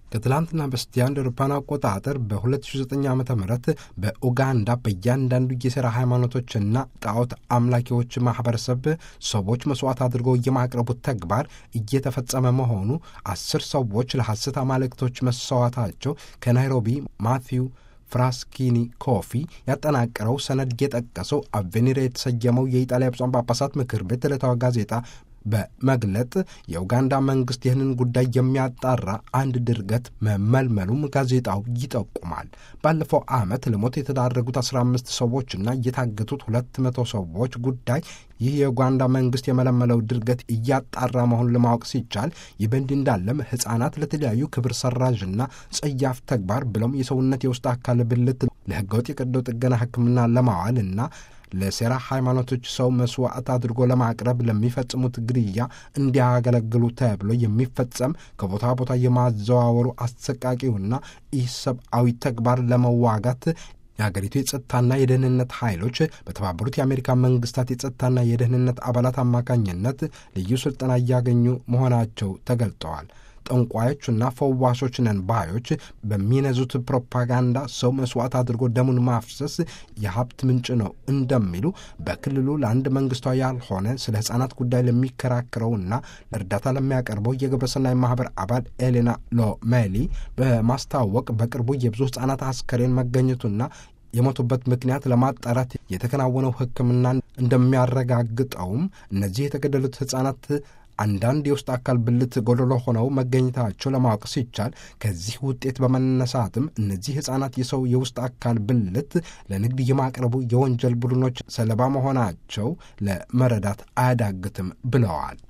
ከትላንትና በስቲያ እንደ አውሮፓውያን አቆጣጠር በ2009 ዓ.ም በኡጋንዳ በእያንዳንዱ የሥራ ሃይማኖቶችና ጣዖት አምላኪዎች ማኅበረሰብ ሰዎች መሥዋዕት አድርገው የማቅረቡት ተግባር እየተፈጸመ መሆኑ 10 ሰዎች ለሐሰት አማልክቶች መሥዋዕታቸው ከናይሮቢ ማቲው ፍራስኪኒ ኮፊ ያጠናቀረው ሰነድ የጠቀሰው አቬኒር የተሰየመው የኢጣሊያ ብፁዓን ጳጳሳት ምክር ቤት ዕለታዊ ጋዜጣ በመግለጥ የኡጋንዳ መንግስት ይህንን ጉዳይ የሚያጣራ አንድ ድርገት መመልመሉም ጋዜጣው ይጠቁማል። ባለፈው ዓመት ለሞት የተዳረጉት 15 ሰዎችና የታገቱት 200 ሰዎች ጉዳይ ይህ የኡጋንዳ መንግስት የመለመለው ድርገት እያጣራ መሆኑን ለማወቅ ሲቻል፣ ይህ በእንዲህ እንዳለም ሕፃናት ለተለያዩ ክብር ሰራዥና ጸያፍ ተግባር ብሎም የሰውነት የውስጥ አካል ብልት ለሕገወጥ የቀዶ ጥገና ሕክምና ለማዋልና ለሴራ ሃይማኖቶች ሰው መስዋዕት አድርጎ ለማቅረብ ለሚፈጽሙት ግድያ እንዲያገለግሉ ተብሎ የሚፈጸም ከቦታ ቦታ የማዘዋወሩ አሰቃቂውና ኢሰብአዊ ተግባር ለመዋጋት የሀገሪቱ የጸጥታና የደህንነት ኃይሎች በተባበሩት የአሜሪካ መንግስታት የጸጥታና የደህንነት አባላት አማካኝነት ልዩ ስልጠና እያገኙ መሆናቸው ተገልጠዋል። ጠንቋዮችና ፈዋሾች ነን ባዮች በሚነዙት ፕሮፓጋንዳ ሰው መስዋዕት አድርጎ ደሙን ማፍሰስ የሀብት ምንጭ ነው እንደሚሉ በክልሉ ለአንድ መንግስታዊ ያልሆነ ስለ ሕፃናት ጉዳይ ለሚከራከረውና እርዳታ ለሚያቀርበው የግብረሰናይ ማኅበር አባል ኤሌና ሎሜሊ በማስታወቅ በቅርቡ የብዙ ሕፃናት አስከሬን መገኘቱና የሞቱበት ምክንያት ለማጣራት የተከናወነው ሕክምና እንደሚያረጋግጠውም እነዚህ የተገደሉት ሕፃናት አንዳንድ የውስጥ አካል ብልት ጎደሎ ሆነው መገኘታቸው ለማወቅ ሲቻል፣ ከዚህ ውጤት በመነሳትም እነዚህ ሕፃናት የሰው የውስጥ አካል ብልት ለንግድ የማቅረቡ የወንጀል ቡድኖች ሰለባ መሆናቸው ለመረዳት አያዳግትም ብለዋል።